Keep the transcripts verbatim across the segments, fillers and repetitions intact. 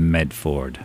Medford.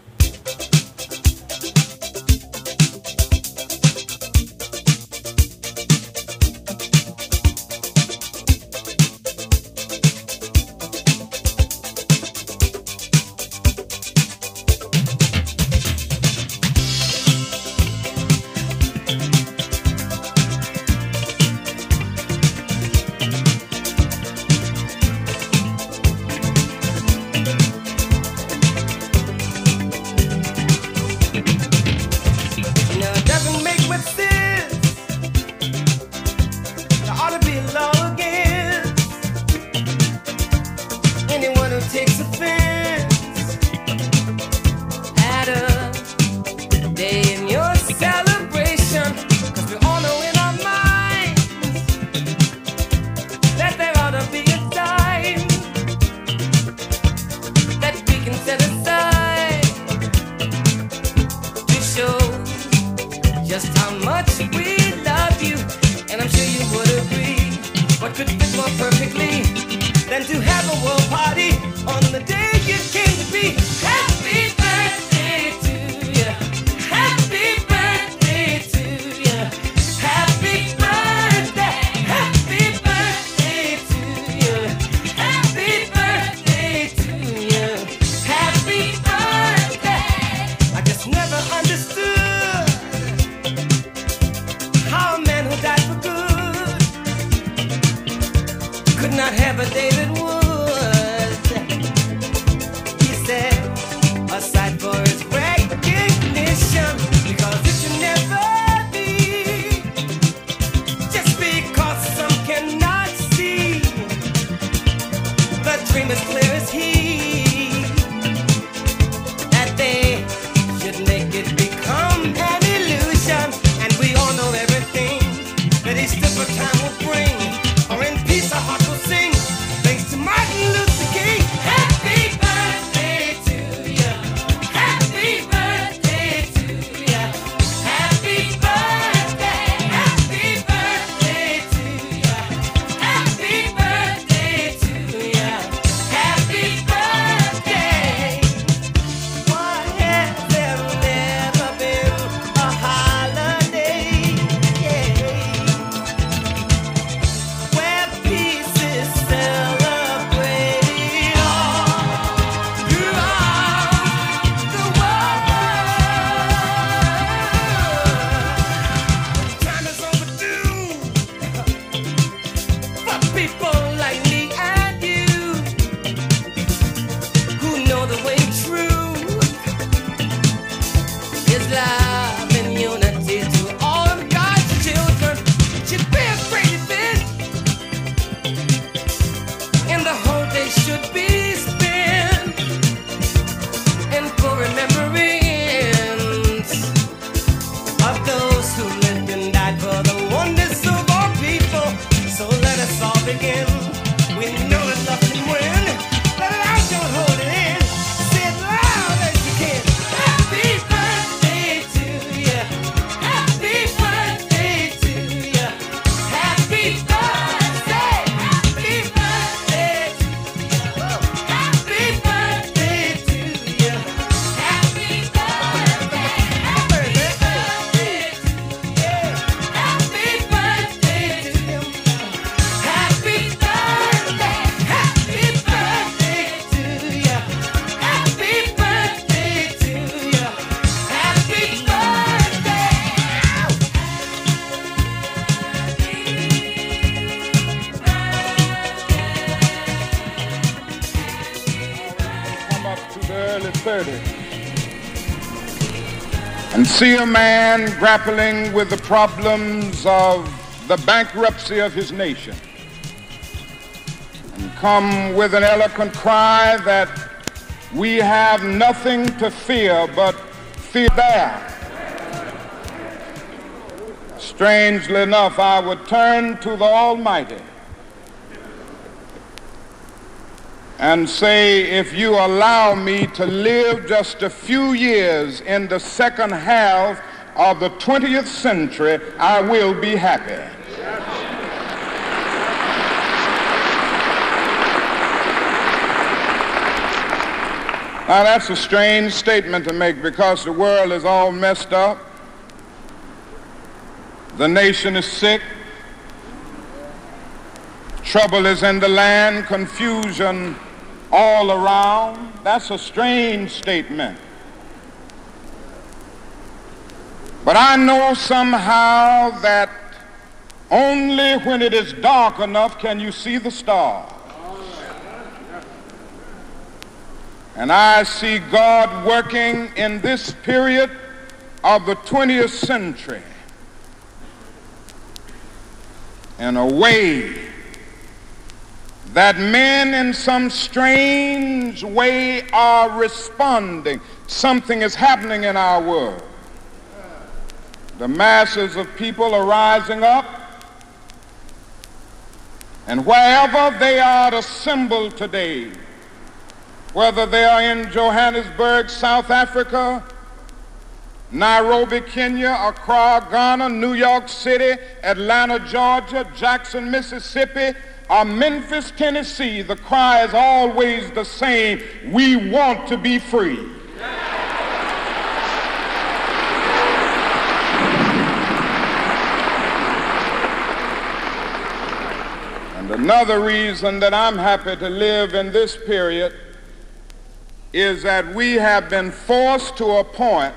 And see a man grappling with the problems of the bankruptcy of his nation and come with an eloquent cry that we have nothing to fear but fear there. Strangely enough, I would turn to the Almighty and say, if you allow me to live just a few years in the second half of the twentieth century, I will be happy. Now, that's a strange statement to make because the world is all messed up. The nation is sick. Trouble is in the land, confusion all around. That's a strange statement. But I know somehow that only when it is dark enough can you see the stars. And I see God working in this period of the twentieth century in a way that men in some strange way are responding. Something is happening in our world. The masses of people are rising up, and wherever they are assembled today, whether they are in Johannesburg, South Africa, Nairobi, Kenya, Accra, Ghana, New York City, Atlanta, Georgia, Jackson, Mississippi, or Memphis, Tennessee, the cry is always the same: we want to be free. And another reason that I'm happy to live in this period is that we have been forced to a point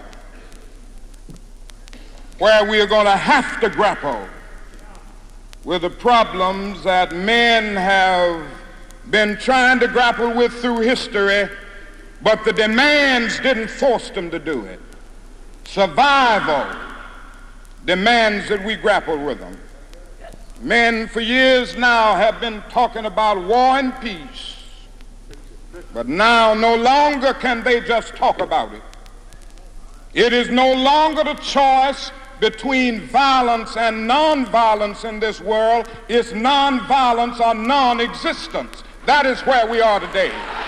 where we are going to have to grapple with the problems that men have been trying to grapple with through history, but the demands didn't force them to do it. Survival demands that we grapple with them. Men for years now have been talking about war and peace, but now no longer can they just talk about it. It is no longer the choice between violence and nonviolence in this world. It's nonviolence or non-existence. That is where we are today.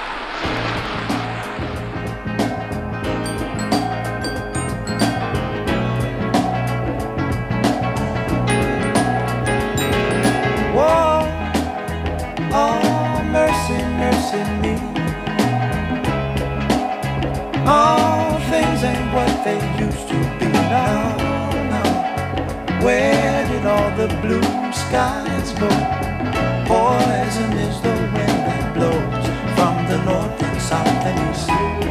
Whoa, oh, mercy, mercy me. All things ain't what they used to be now. Where did all the blue skies go? Poison is the wind that blows from the north and south and east.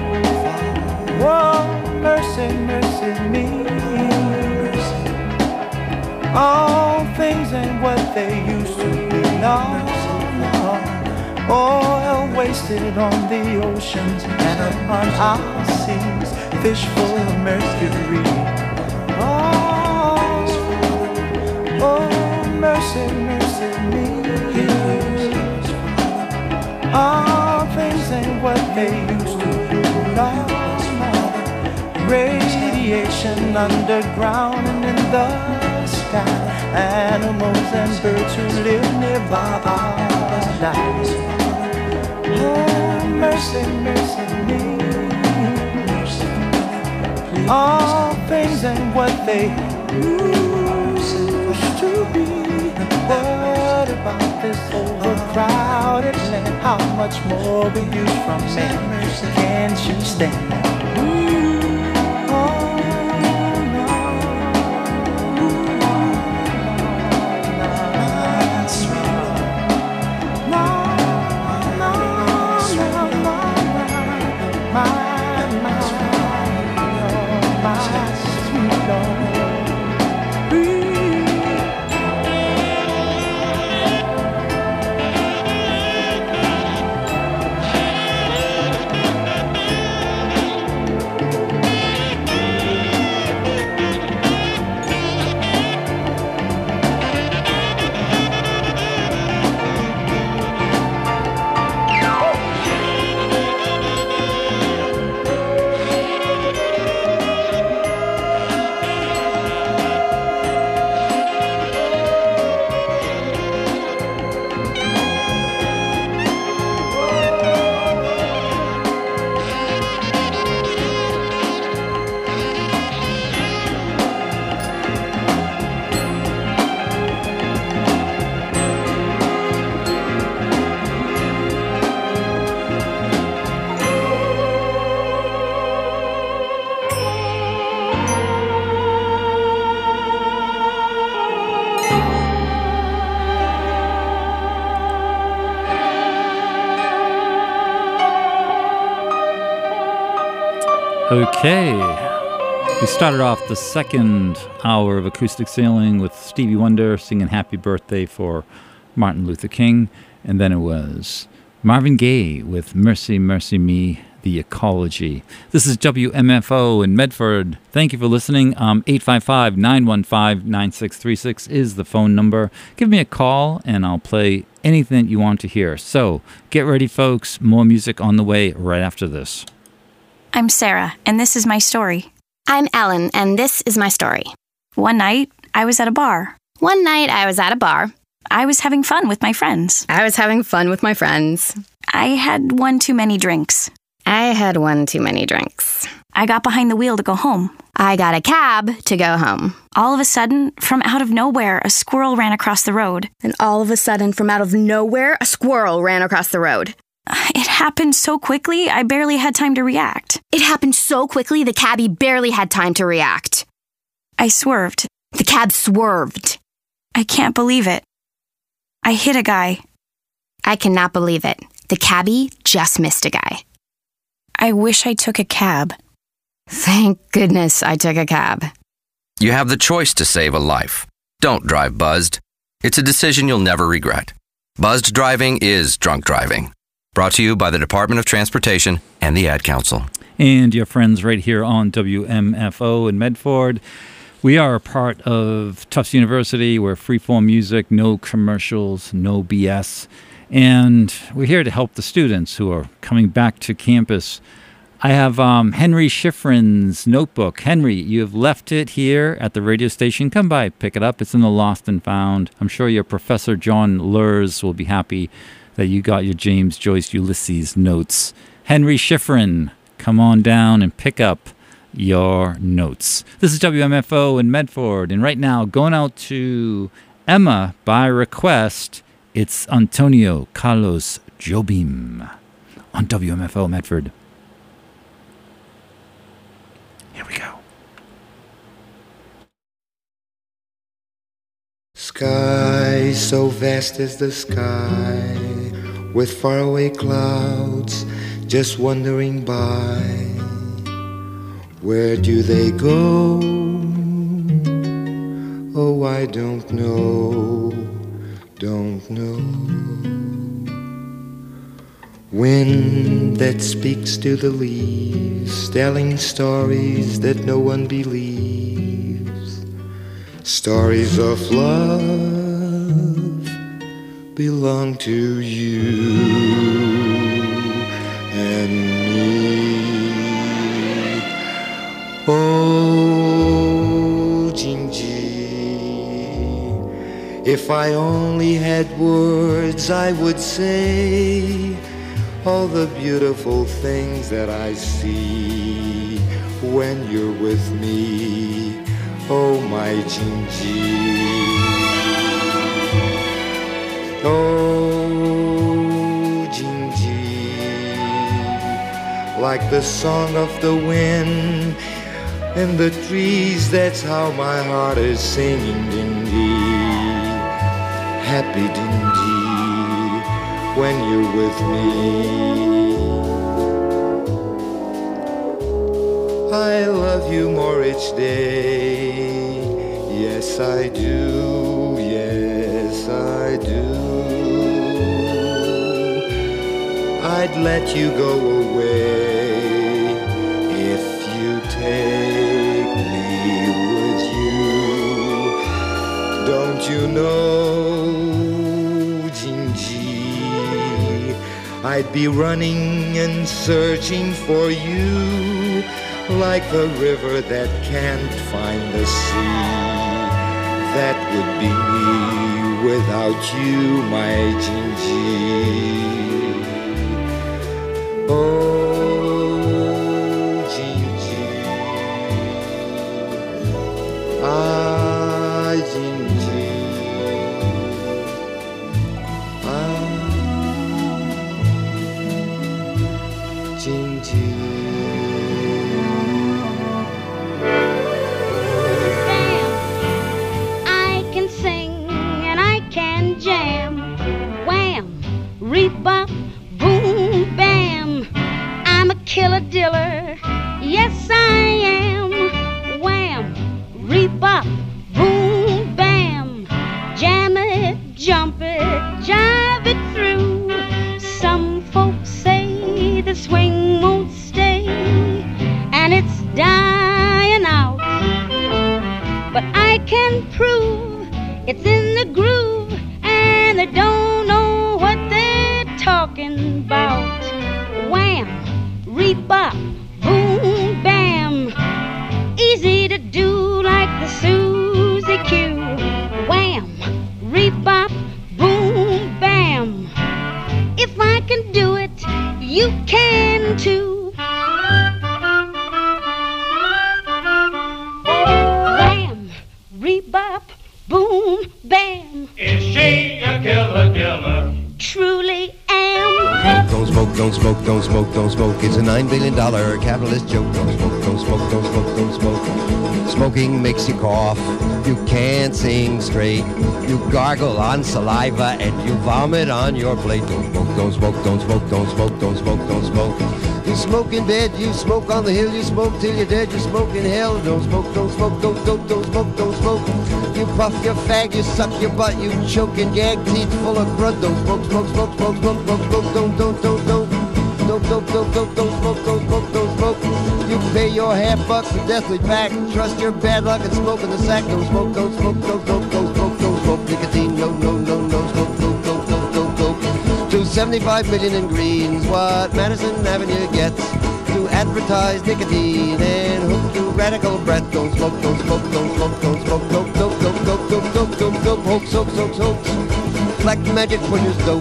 Whoa, mercy, mercy me. All things ain't what they used to be. No, no. Oil wasted on the oceans and upon our seas, fish full of mercury. Oh, oh, mercy, mercy me. All things ain't what they used to be. No, no. Radiation underground and in the sky. Animals and birds who live nearby are dying. Oh, mercy, mercy me. All things ain't what they used to be. What about this overcrowded land? How much more will you from man? Can't you stand that? Oh, no, no, that's right. No, no, no, no, my, my, oh, my sweet Lord. Okay. We started off the second hour of Acoustic Sailing with Stevie Wonder singing Happy Birthday for Martin Luther King. And then it was Marvin Gaye with Mercy, Mercy Me, The Ecology. This is W M F O in Medford. Thank you for listening. Um, eight five five, nine one five, nine six three six is the phone number. Give me a call and I'll play anything that you want to hear. So get ready, folks. More music on the way right after this. I'm Sarah, and this is my story. I'm Ellen, and this is my story. One night, I was at a bar. One night, I was at a bar. I was having fun with my friends. I was having fun with my friends. I had one too many drinks. I had one too many drinks. I got behind the wheel to go home. I got a cab to go home. All of a sudden, from out of nowhere, a squirrel ran across the road. And all of a sudden, from out of nowhere, a squirrel ran across the road. It happened so quickly, I barely had time to react. It happened so quickly, the cabbie barely had time to react. I swerved. The cab swerved. I can't believe it. I hit a guy. I cannot believe it. The cabbie just missed a guy. I wish I took a cab. Thank goodness I took a cab. You have the choice to save a life. Don't drive buzzed. It's a decision you'll never regret. Buzzed driving is drunk driving. Brought to you by the Department of Transportation and the Ad Council. And your friends right here on W M F O in Medford. We are a part of Tufts University. We're freeform music, no commercials, no B S. And we're here to help the students who are coming back to campus. I have um, Henry Schifrin's notebook. Henry, you have left it here at the radio station. Come by, pick it up. It's in the Lost and Found. I'm sure your Professor John Lurs will be happy that you got your James Joyce Ulysses notes. Henry Schifrin, come on down and pick up your notes. This is W M F O in Medford, and right now, going out to Emma by request, it's Antonio Carlos Jobim on W M F O Medford. Here we go. Sky so vast as the sky, with faraway clouds just wandering by. Where do they go? Oh, I don't know, don't know. Wind that speaks to the leaves, telling stories that no one believes. Stories of love belong to you and me. Oh, Gingy, if I only had words, I would say all the beautiful things that I see when you're with me. Oh, my Gingy. Oh, Gingy, like the song of the wind in the trees, that's how my heart is singing, Dindy. Happy Dindy, when you're with me. I love you more each day. Yes, I do. Yes, I do. I'd let you go away if you take me with you. Don't you know, Gingy, I'd be running and searching for you like a river that can't find the sea. That would be me without you, my Gingy. Oh, Gingy, ah, Gingy, ah, Gingy. Bam, I can sing and I can jam. Wham, rebop, boom, bam. I diller. Yes, I am. Wham, rebop, boom, bam. Jam it, jump it, jive it through. Some folks say the swing won't stay, and it's dying out. But I can prove it's in the groove, and they don't know what they're talking about. Wham, rebop, boom, bam. Easy to do like the Susie Q. Wham, rebop, boom, bam. If I can do it, you can too. Wham, rebop, boom, bam. Is she a killer killer? Truly am. Don't smoke, don't smoke, don't smoke, don't smoke. It's a nine billion dollar capitalist joke. Don't smoke, don't smoke, don't smoke, don't smoke. Smoking makes you cough. You can't sing straight. You gargle on saliva and you vomit on your plate. Don't smoke, don't smoke, don't smoke, don't smoke, don't smoke, don't smoke. You smoke in bed, you smoke on the hill, you smoke till you're dead, you smoke in hell. Don't smoke, don't smoke, don't, don't, don't smoke, don't smoke. You puff your fag, you suck your butt, you choke and gag, teeth full of crud. Don't smoke, smoke, smoke, smoke, smoke, smoke, smoke, don't, don't, don't, don't. Don't, don't, don't, don't, don't smoke, don't smoke, don't smoke. You pay your half bucks for deathly pack. Trust your bad luck and smoke in the sack. Don't smoke, don't smoke, don't smoke, don't smoke, don't smoke. Nicotine, no, no, no, no, smoke, don't, don't, don't, don't, don't. To seventy-five million in greens, what Madison Avenue gets to advertise nicotine and hook you radical breath. Don't smoke, don't smoke, don't smoke, don't smoke, dope, dope, dope, dope, dope, dope, dope, dope, hoax, hoax, hoax, hoax. Black magic pushers dope.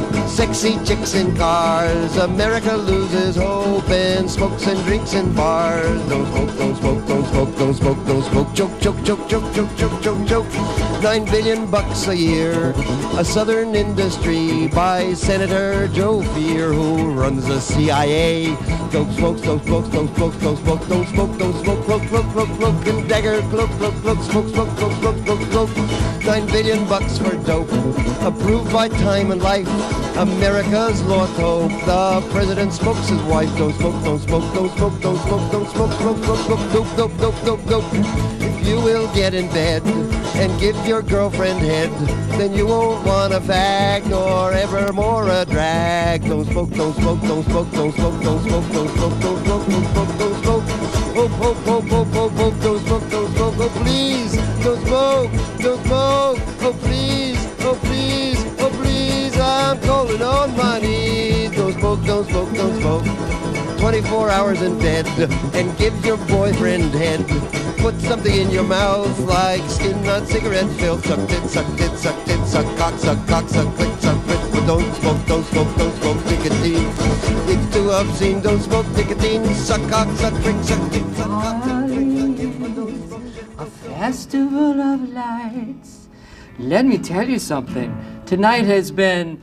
Sexy chicks in cars, America loses hope and smokes and drinks in bars. Don't smoke, don't smoke, don't smoke, don't smoke, don't smoke. Choke, choke, choke, choke, choke, choke, choke, choke. Nine billion bucks a year, a southern industry by Senator Joe Fear, who runs the C I A. Don't smoke, don't smoke, don't smoke, don't smoke, don't smoke, don't smoke, smoke, smoke, smoke, smoke, and dagger, cloak, cloak, cloak, smoke, smoke, smoke, smoke, smoke, smoke. Nine billion bucks for dope, approved by Time and Life. America's lost hope. The president smokes his wife. Don't smoke, don't smoke, don't smoke, don't smoke, don't smoke, smoke, smoke, smoke, dope, dope, dope, dope, dope. If you will get in bed and give your girlfriend head, then you won't want a fag nor ever more a drag. Don't smoke, don't smoke, don't smoke, don't smoke, don't smoke, don't smoke, don't smoke, don't smoke, don't smoke. Hope, hope, hope, hope, hope, hope, don't smoke, don't smoke, oh please, don't smoke, don't smoke, oh please, oh please, oh please, I'm calling on my knees. Don't smoke, don't smoke, don't smoke. twenty-four hours in bed and give your boyfriend head. Put something in your mouth like skin nut cigarette filth. Suck it, suck it, suck it, suck cock, suck cock, suck click, suck click. But don't smoke, don't smoke, don't smoke nicotine. It's too obscene. Don't smoke nicotine. Suck cock, suck click, suck click, suck cock, suck click, suck click. A festival of lights. Let me tell you something. Tonight has been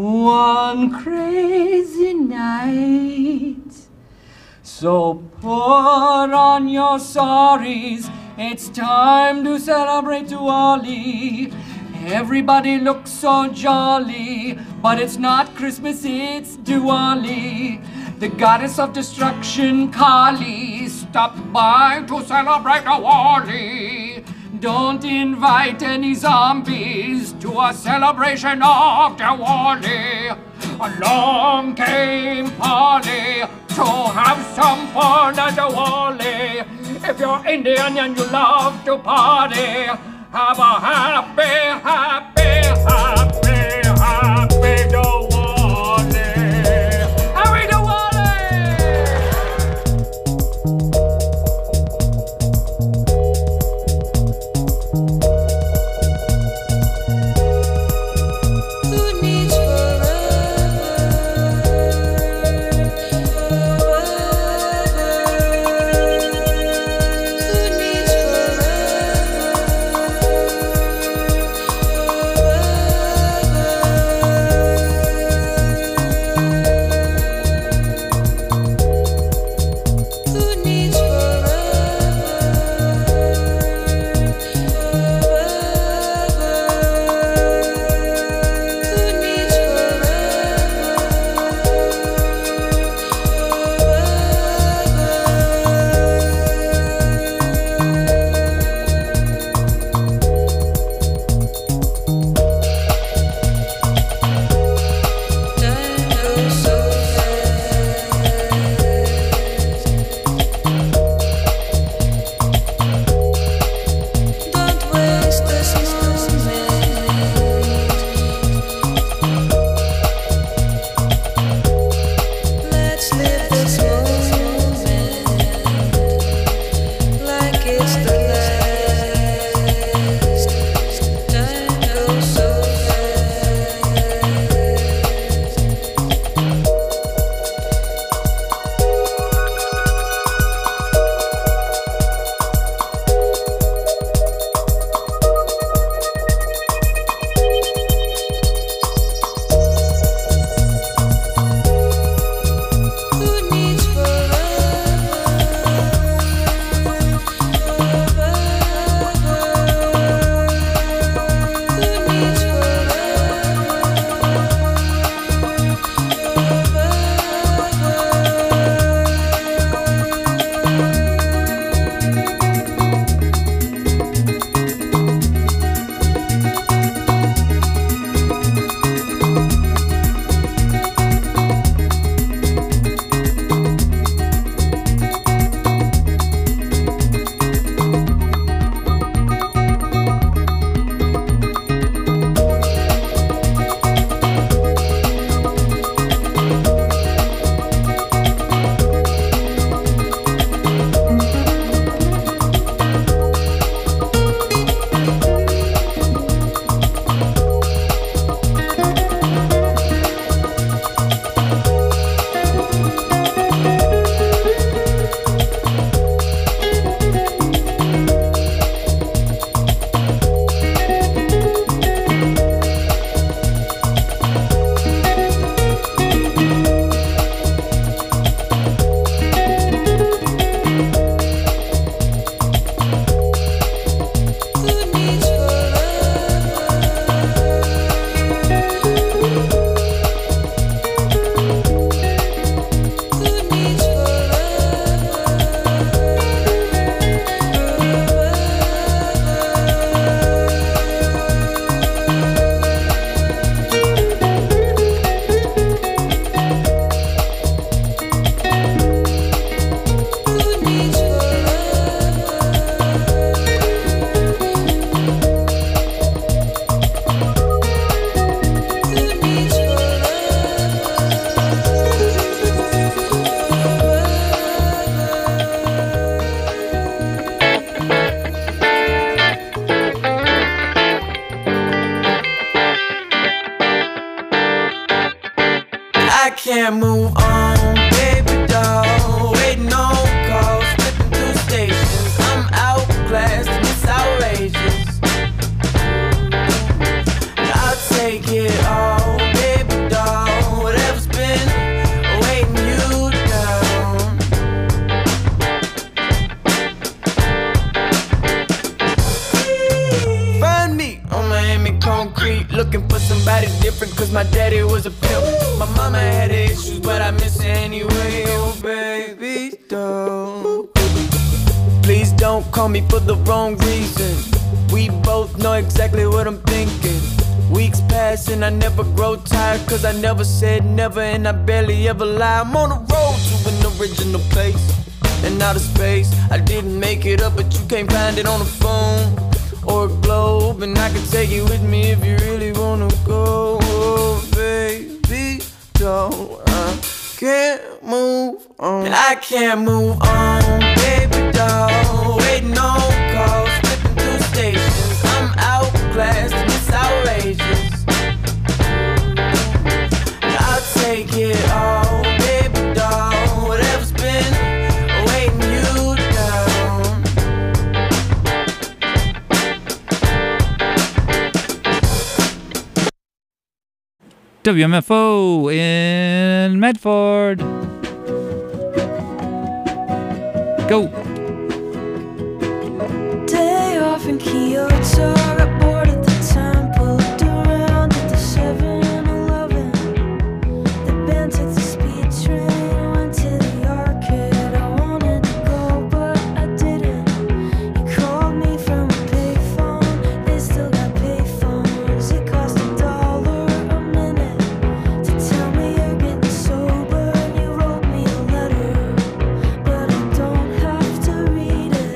one crazy night. So put on your sorries, it's time to celebrate Diwali. Everybody looks so jolly, but it's not Christmas, it's Diwali. The goddess of destruction, Kali, stopped by to celebrate Diwali. Don't invite any zombies to a celebration of Diwali. Along came Polly to have some fun at Diwali. If you're Indian and you love to party, have a happy, happy, happy, happy Diwali. Happy Diwali! Who needs forever? different cause my daddy was a pimp. My mama had issues, but I miss her anyway. Oh baby, don't. Please don't call me for the wrong reason. We both know exactly what I'm thinking. Weeks pass and I never grow tired, cause I never said never and I barely ever lie. I'm on the road to an original place and outer space. I didn't make it up, but you can't find it on the phone or a globe, and I can take you with me if you really wanna go. Oh, baby, don't. I can't move on. And I can't move on, baby, doll. Waiting on calls, flipping through stations. I'm outclassed and it's outrageous. And I'll take it all, baby, doll. Whatever's been weighing you down. W M F O in Medford. Go. Day off in Kyoto, got bored at the temple, looked around at the seven eleven. The band took the speed train, went to the arcade. I wanted to go, but I didn't. You called me from a payphone, they still got payphones. It cost a dollar a minute to tell me you're getting sober, and you wrote me a letter, but I don't have to read it.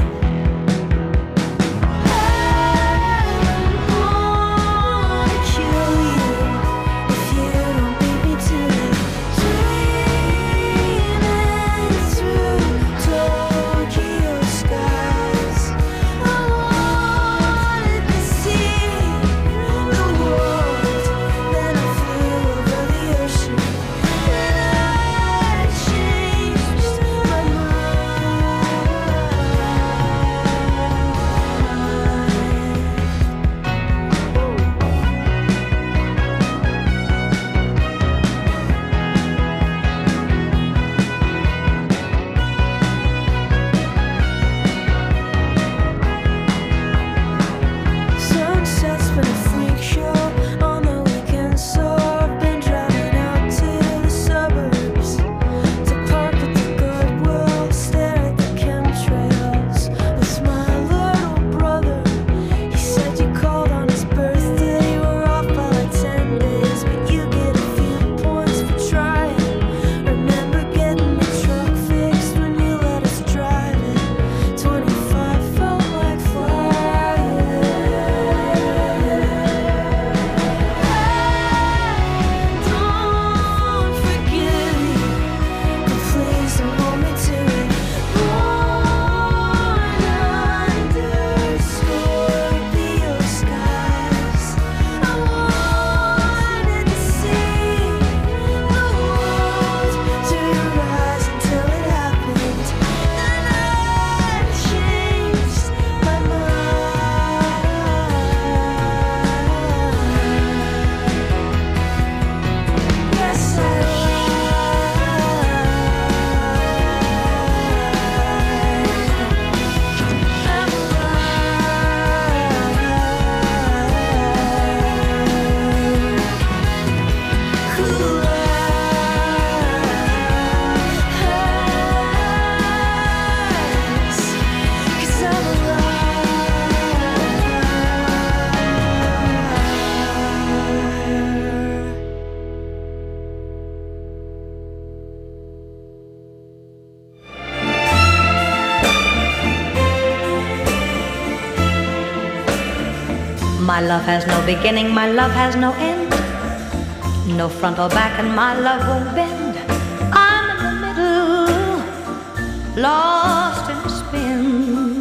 Sunset's been a freak show on the weekend, so I've been driving out to the suburbs to park at the Goodwill, stare at the chemtrails with my little brother. He said you called on his birthday, you were off by like ten days, but you get a few points for trying. Remember getting the truck fixed when you let us drive it? twenty-five felt like flying. Don't forgive me, but please don't hold me to it. Born under Scorpio skies, I wanted to see the world through your eyes until it happened. Then I changed my mind. Yes, I My love has no beginning, my love has no end. No front or back, and my love won't bend. I'm in the middle, lost in a spin,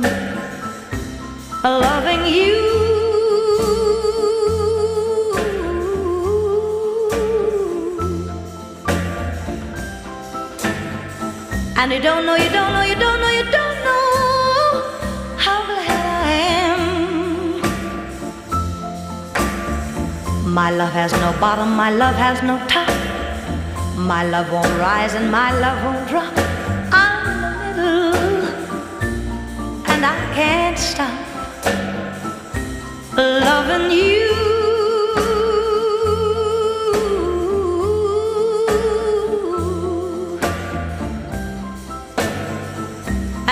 loving you. And you don't know, you don't know, you don't know, you don't know how glad I am. My love has no bottom, my love has no top. My love won't rise and my love won't drop. I'm in the middle and I can't stop loving you.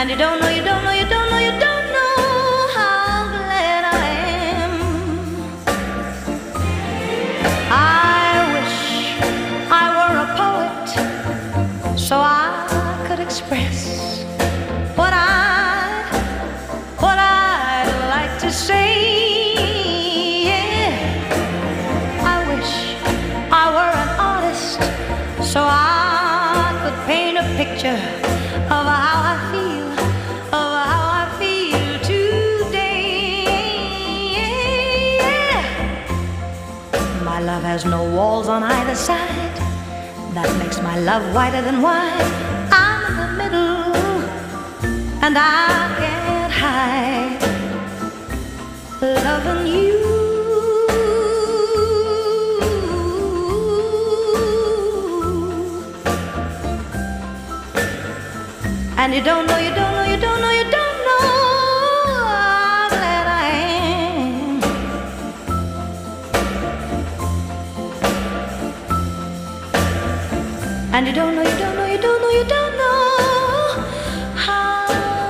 And you don't know, you don't know, you don't know, you don't know how glad I am. I wish I were a poet so I could express what I, what I'd like to say. Yeah. I wish I were an artist so I could paint a picture of how I feel, of how I feel today. Yeah. My love has no walls on either side. That makes my love whiter than wine. I'm in the middle, and I can't hide loving you. And you don't know, you don't know, you don't know, you don't know how glad I am. And you don't know, you don't know, you don't know, you don't know how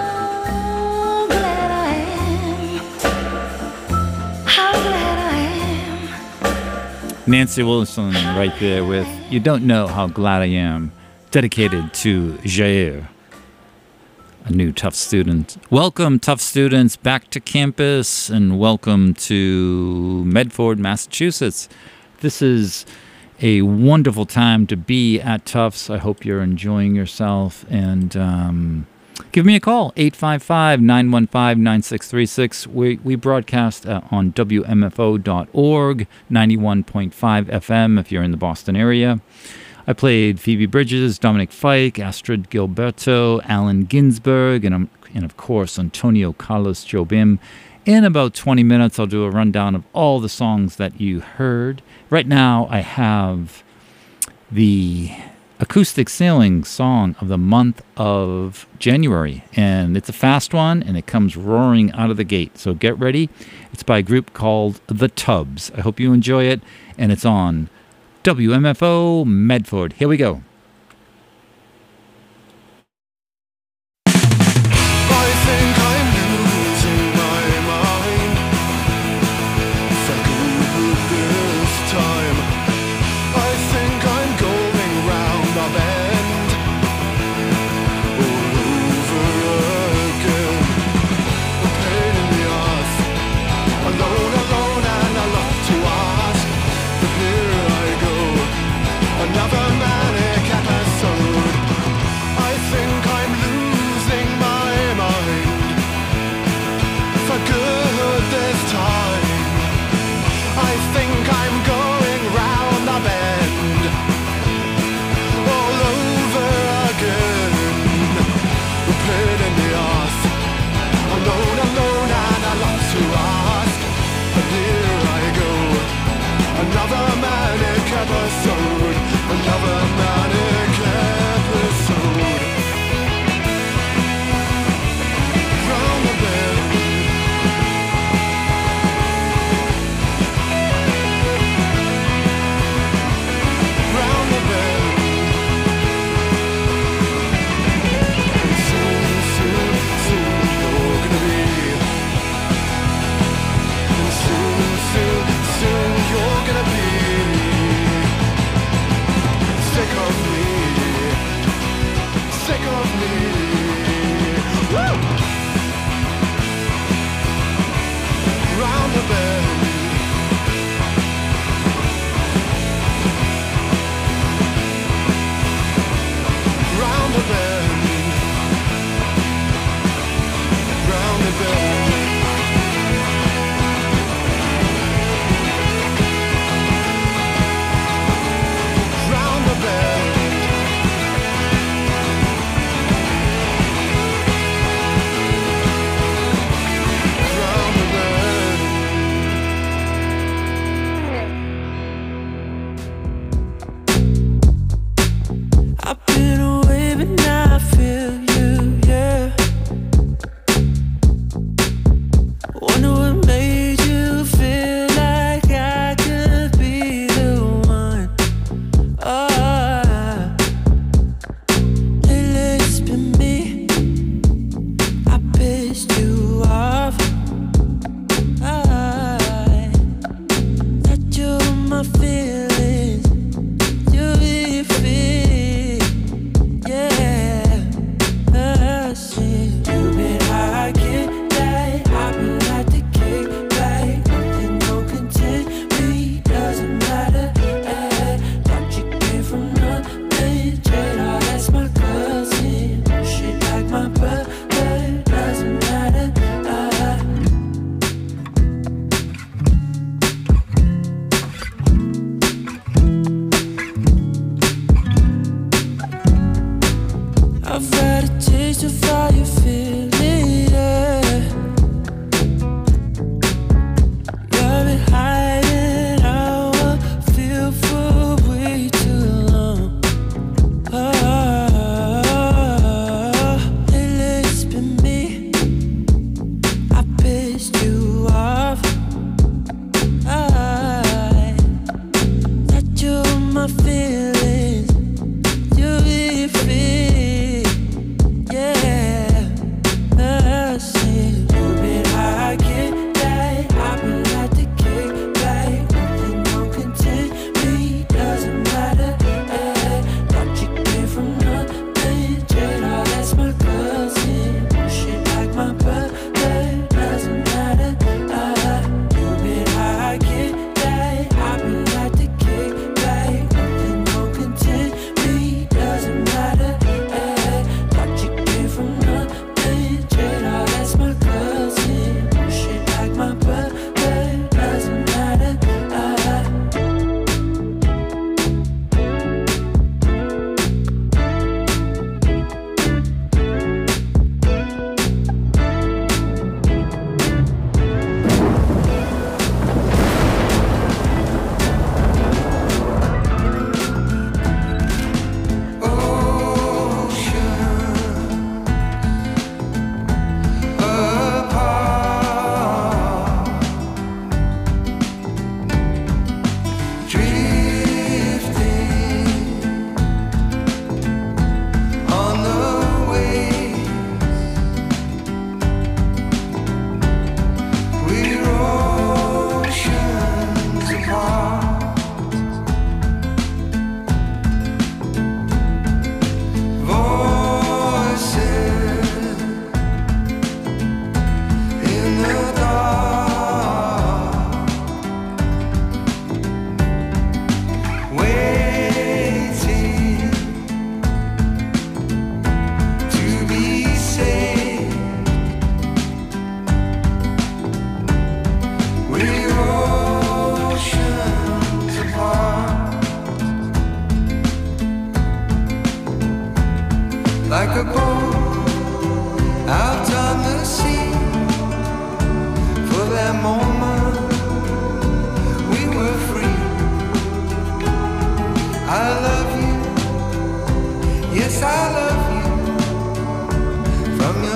glad I am. How glad I am. Nancy Wilson right there with You Don't Know How Glad I Am, dedicated to Jair, a new Tough student. Welcome, Tough students, back to campus, and welcome to Medford, Massachusetts. This is a wonderful time to be at Tufts. I hope you're enjoying yourself. And um, give me a call, eight five five, nine one five, nine six three six. We, we broadcast uh, on W M F O dot org, ninety-one point five F M if you're in the Boston area. I played Phoebe Bridgers, Dominic Fike, Astrid Gilberto, Allen Ginsberg, and, um, and of course, Antonio Carlos Jobim. In about twenty minutes, I'll do a rundown of all the songs that you heard. Right now, I have the acoustic sailing song of the month of January, and it's a fast one, and it comes roaring out of the gate. So get ready. It's by a group called The Tubs. I hope you enjoy it, and it's on W M F O Medford. Here we go. Another manic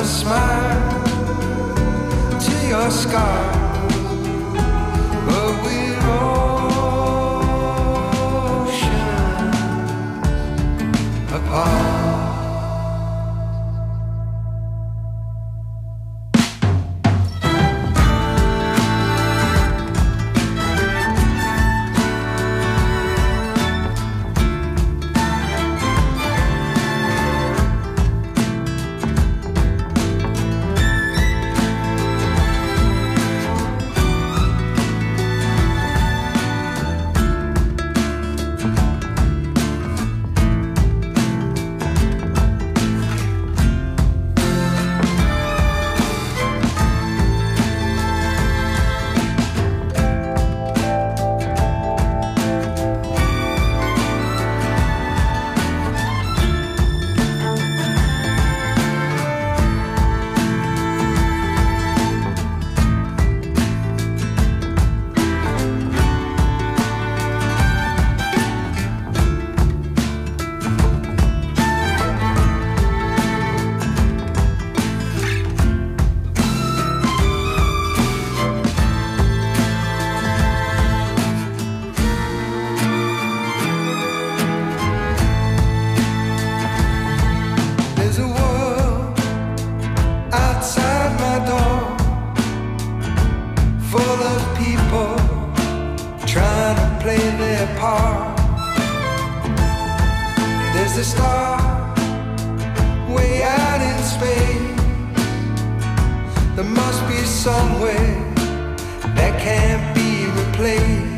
a smile to your scars, but we're oceans apart. There's a star way out in space. There must be somewhere that can't be replaced.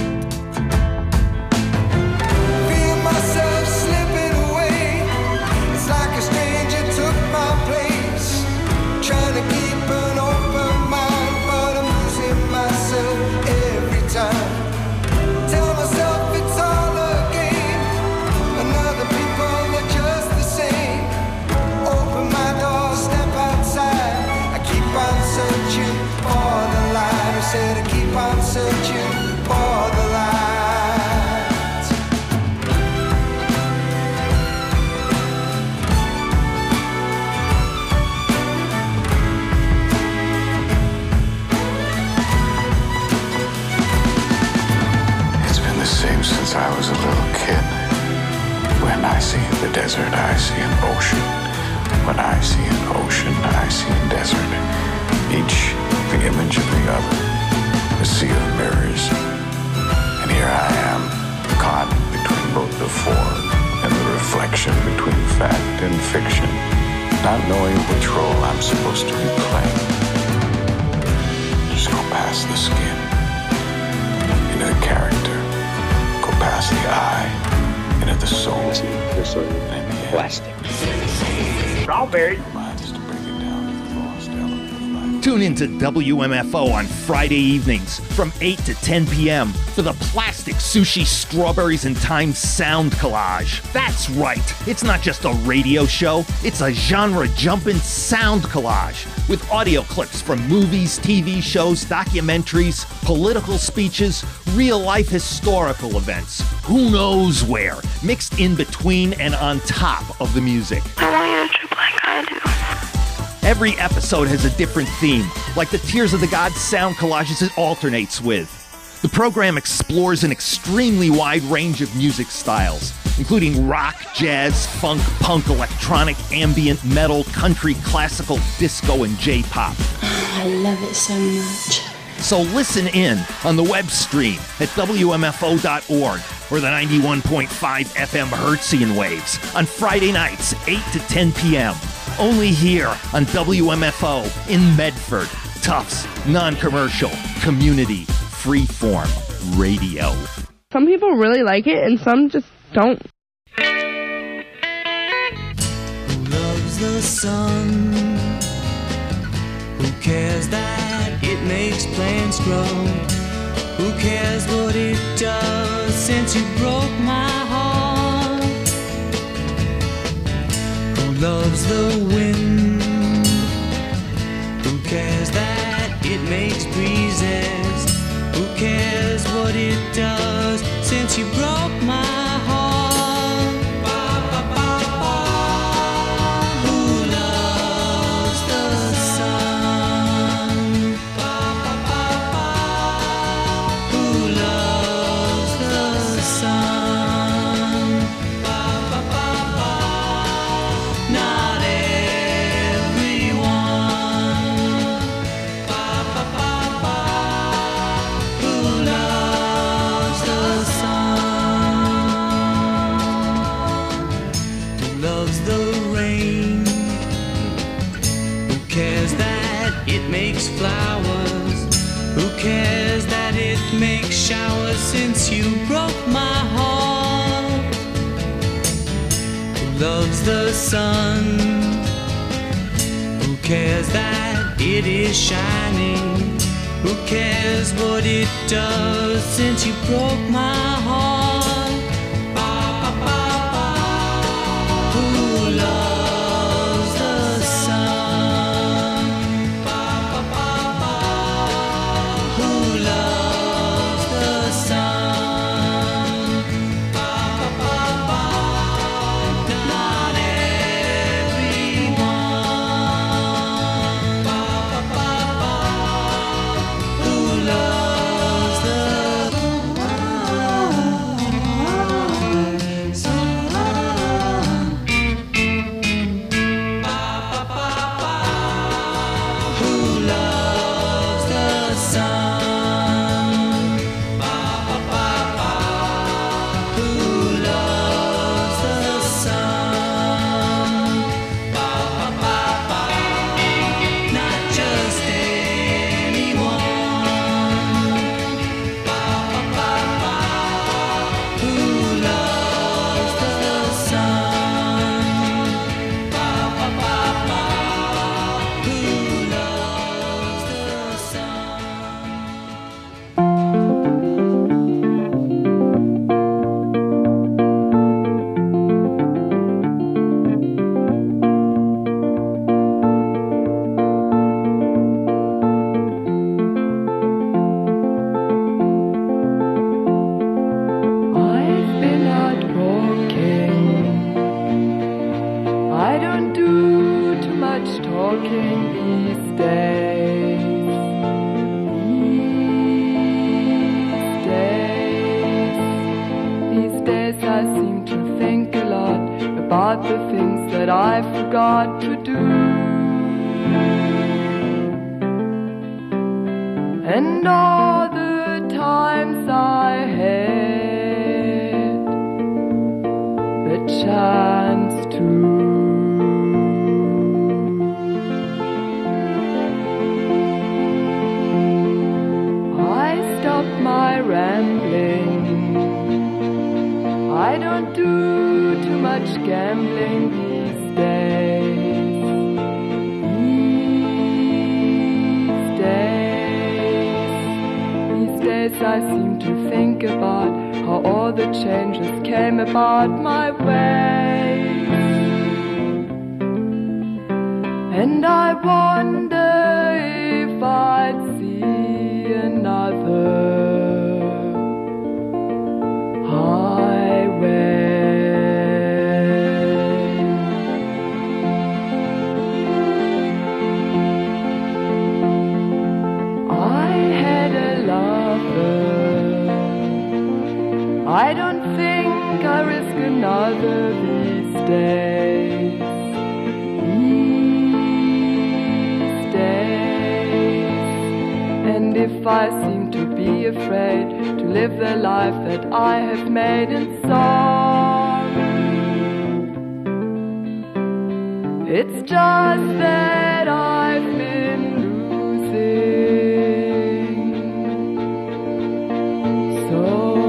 Feel myself slipping away. It's like a stranger took my place. Trying to keep an open mind, but I'm losing myself every time. Tell myself it's all a game, and other people are just the same. Open my door, step outside. I keep on searching for the light. I said I keep on searching for the light. It's been the same since I was a little kid. When I see the desert, I see an ocean. When I see an ocean, I see a desert. Each the image of the other, a sea of mirrors. And here I am, caught between both the form and the reflection, between fact and fiction, not knowing which role I'm supposed to be playing. Just go past the skin, into the character, go past the eye, into the soul, and the plastic. Strawberry. Tune into W M F O on Friday evenings from eight to ten p.m. for the Plastic Sushi Strawberries and Time Sound Collage. That's right, it's not just a radio show, it's a genre-jumping sound collage with audio clips from movies, T V shows, documentaries, political speeches, real-life historical events. Who knows where, mixed in between and on top of the music. I want you to trip like I do. Every episode has a different theme, like the Tears of the Gods sound collages it alternates with. The program explores an extremely wide range of music styles, including rock, jazz, funk, punk, electronic, ambient, metal, country, classical, disco, and J-pop. I love it so much. So listen in on the web stream at W M F O dot org or the ninety-one point five F M Hertzian waves on Friday nights, eight to ten p.m. Only here on W M F O in Medford. Tufts, non-commercial, community, freeform radio. Some people really like it and some just don't. Who loves the sun? Who cares that it makes plants grow? Who cares what it does since you broke my heart? Who loves the wind? Who cares that it makes breezes? Who cares what it does since you broke my heart? Ba, ba, ba, ba. Who loves cares that it makes flowers? Who cares that it makes showers since you broke my heart? Who loves the sun? Who cares that it is shining? Who cares what it does since you broke my heart? Ba, ba, ba, ba. Who loves the sun? Ba, ba, ba, ba. Who loves the sun? Ba, ba, ba, ba. Not everyone. Ba, ba, ba, ba. Who loves the Who loves the sun? Ba, ba, ba, ba. Who loves the sun? Ba, ba, ba, ba. Not just anyone. Ba, ba, ba, ba. Who loves the sun? Ba, ba, ba, ba. Who loves the I've been out walking. I don't do too much talking these days. These days, these days I seem to think a lot about the things that I forgot to do. And all the times I had the chance to. I stopped my rambling. I don't do too much gambling these days. These days, these days I seem to think about how all the changes came about my way. And I wonder if I'd see another highway. I had a lover. I don't think I risk another these days. These days. And if I seem to be afraid to live the life that I have made in song, it's just that I've been losing so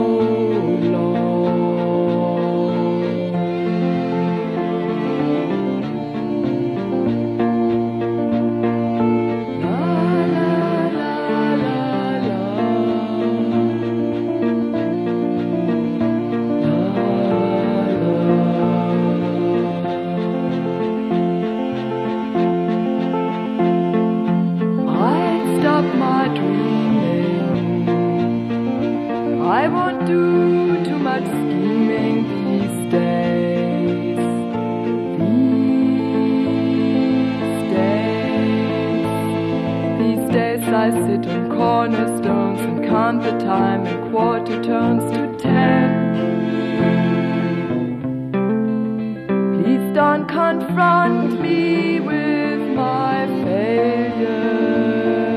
I won't do too much scheming these days. These days, these days I sit on cornerstones and count the time in quarter turns to ten. Please don't confront me with my failures.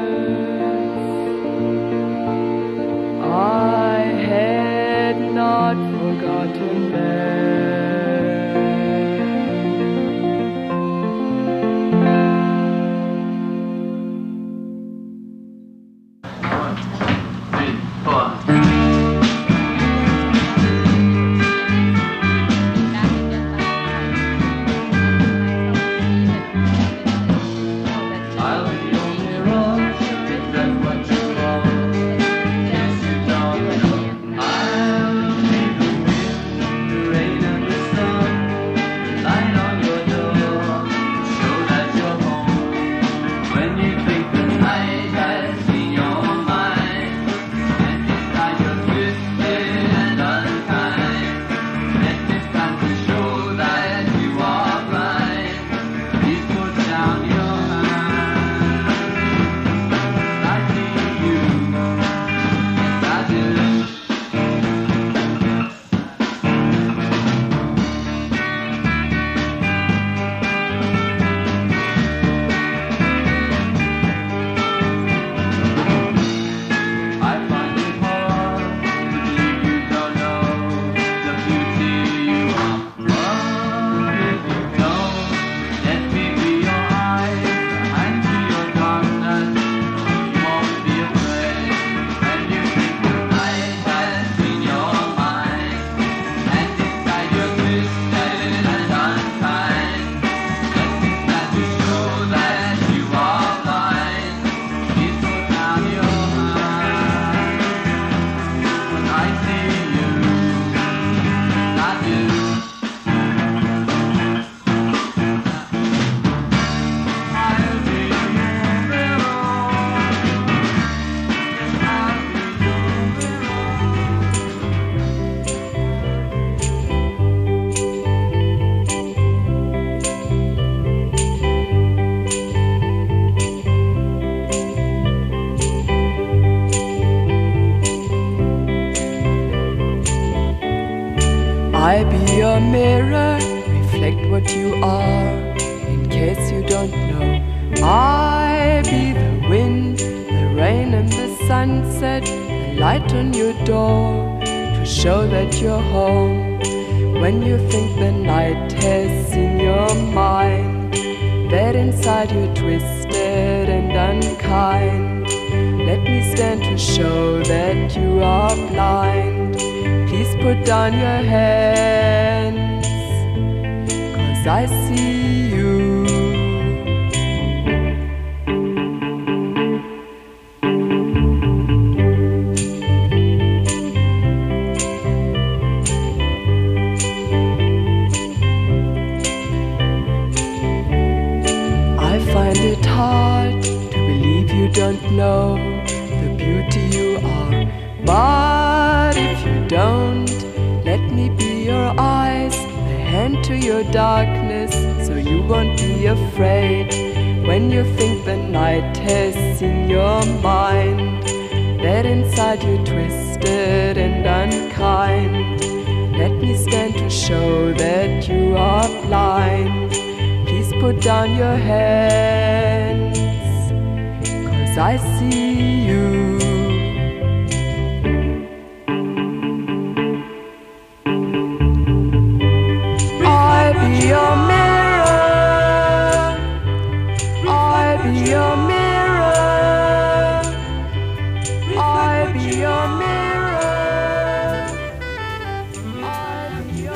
I had not forgotten them. what you are, in case you don't know. I be the wind, the rain and the sunset, the light on your door, to show that you're home. When you think the night has seen your mind, that inside you're twisted and unkind, let me stand to show that you are blind. Please put down your hands, 'cause I see you. I find it hard to believe you don't know the beauty you are. But if you don't, let me be your eyes, the hand to your darkness, so you won't be afraid. When you think the night has seen your mind, that inside you're twisted and unkind, let me stand to show that you are blind. Please put down your hands, 'cause I see you. I be your mirror, I be your mirror, I be your mirror, I be your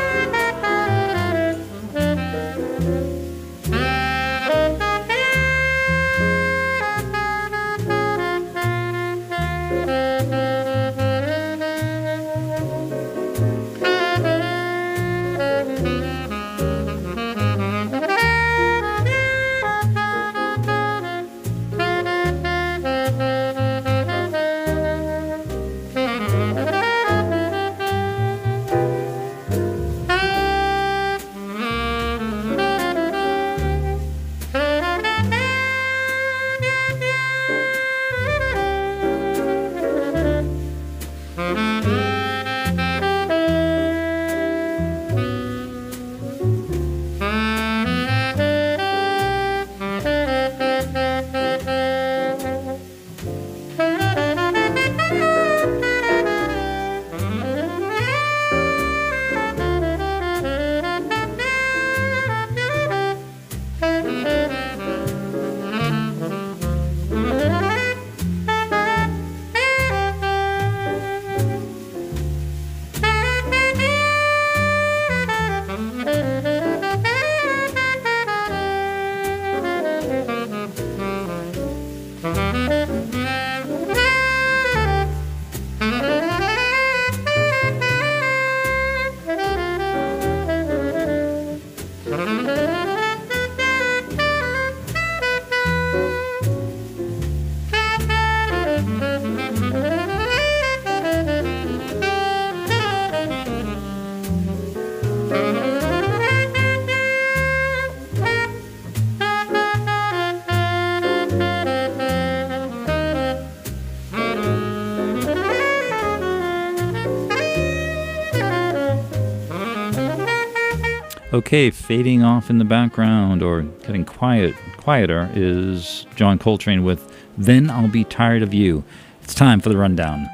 Okay, fading off in the background or getting quiet, quieter is John Coltrane with Then I'll Be Tired of You. It's time for the rundown.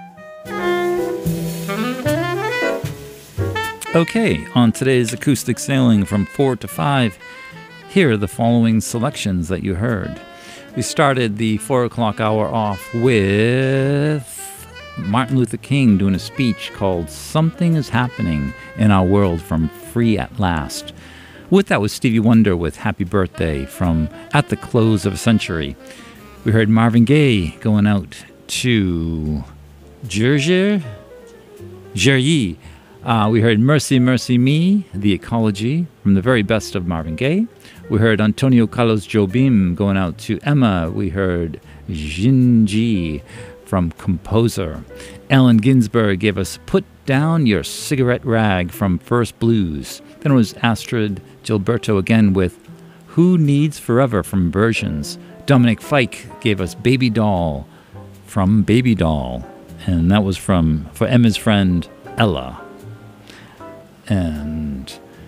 Okay, on today's Acoustic Sailing from four to five, here are the following selections that you heard. We started the four o'clock hour off with Martin Luther King doing a speech called Something is Happening in Our World from Free at Last. With that was Stevie Wonder with Happy Birthday from At the Close of a Century. We heard Marvin Gaye going out to Gerger, Gergy. Uh, we heard Mercy, Mercy Me, The Ecology from the very best of Marvin Gaye. We heard Antonio Carlos Jobim going out to Emma. We heard Jinji from Composer. Allen Ginsberg gave us Put Down Your Cigarette Rag from First Blues. Then it was Astrid Gilberto again with Who Needs Forever from Versions. Dominic Fike gave us Baby Doll from Baby Doll. And that was from for Emma's friend Ella. And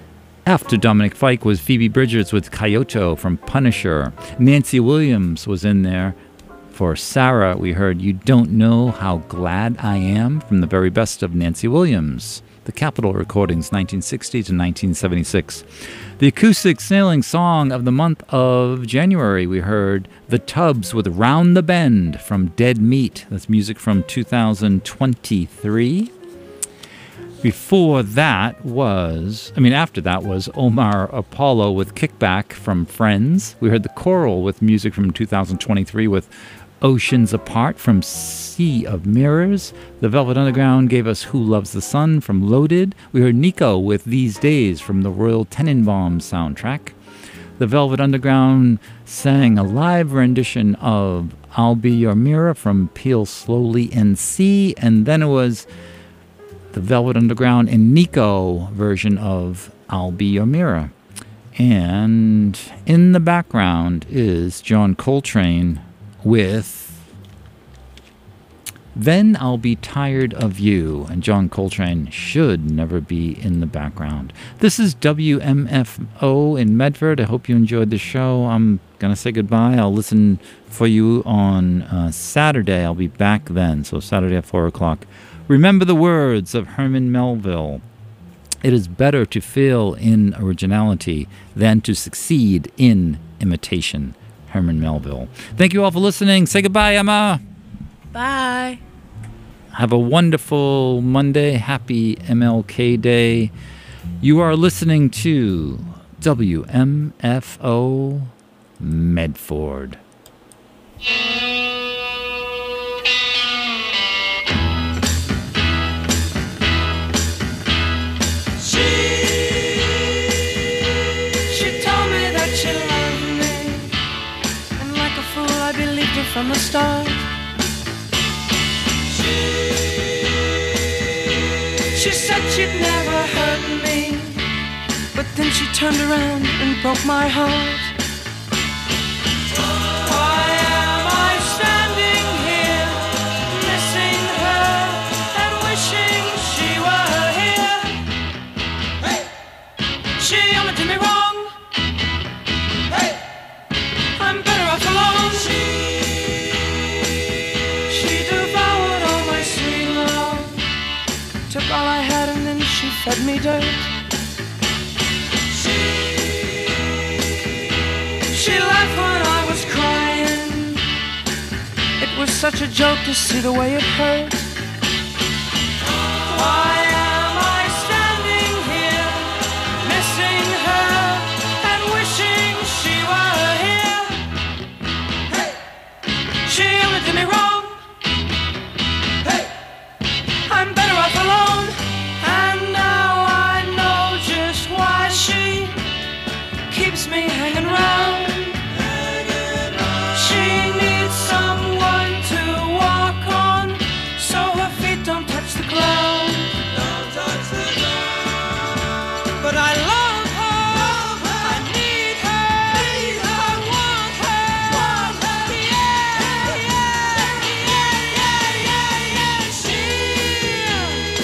After Dominic Fike was Phoebe Bridgers with Kyoto from Punisher. Nancy Williams was in there. For Sarah, we heard You Don't Know How Glad I Am from the very best of Nancy Williams. The Capitol Recordings, nineteen sixty to nineteen seventy-six. The acoustic sailing song of the month of January, we heard The Tubbs with Round the Bend from Dead Meat. That's music from two thousand twenty-three. Before that was, I mean, after that was Omar Apollo with Kickback from Friends. We heard The Coral with music from two thousand twenty-three with Oceans Apart from Sea of Mirrors. The Velvet Underground gave us Who Loves the Sun from Loaded. We heard Nico with These Days from the Royal Tenenbaum soundtrack. The Velvet Underground sang a live rendition of I'll Be Your Mirror from Peel Slowly and See. And then it was the Velvet Underground and Nico version of I'll Be Your Mirror. And in the background is John Coltrane with Then I'll Be Tired of You. And John Coltrane should never be in the background. This is W M F O in Medford. I hope you enjoyed the show. I'm going to say goodbye. I'll listen for you on uh, Saturday. I'll be back then. So Saturday at four o'clock. Remember the words of Herman Melville. It is better to fail in originality than to succeed in imitation. Herman Melville. Thank you all for listening. Say goodbye, Emma. Bye. Have a wonderful Monday. Happy M L K Day. You are listening to W M F O Medford. From the start, she, she said she'd never hurt me, but then she turned around and broke my heart. Why am I standing here, missing her and wishing she were here? Hey, she only did me wrong. Hey, I'm better off alone. She took all I had and then she fed me dirt. She, she laughed when I was crying. It was such a joke to see the way it hurt. Why am I standing here, missing her and wishing she were here? Hey, she only did me wrong. I'm better off alone, and now I know just why she keeps me hanging round. She needs someone to walk on, so her feet don't touch the ground. Don't touch the ground. But I love her, I need her, I want her, want her. Yeah, yeah, yeah, yeah, yeah, yeah. She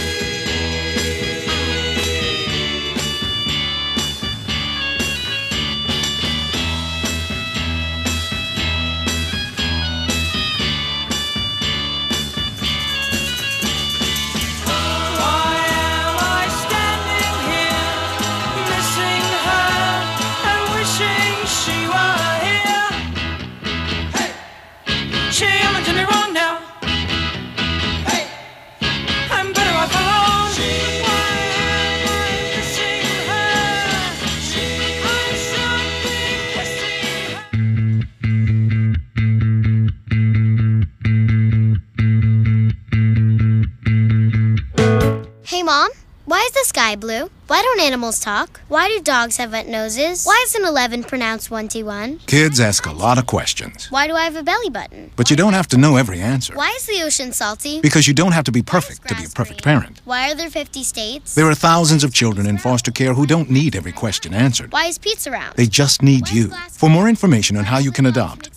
Mom, why is the sky blue? Why don't animals talk? Why do dogs have wet noses? Why is an eleven pronounced twenty-one? Kids ask a lot of questions. Why do I have a belly button? But you don't have to know every answer. Why is the ocean salty? Because you don't have to be perfect to be a perfect parent. Why are there fifty states? There are thousands of children in foster care who don't need every question answered. Why is pizza round? They just need you. For more information on how you can adopt,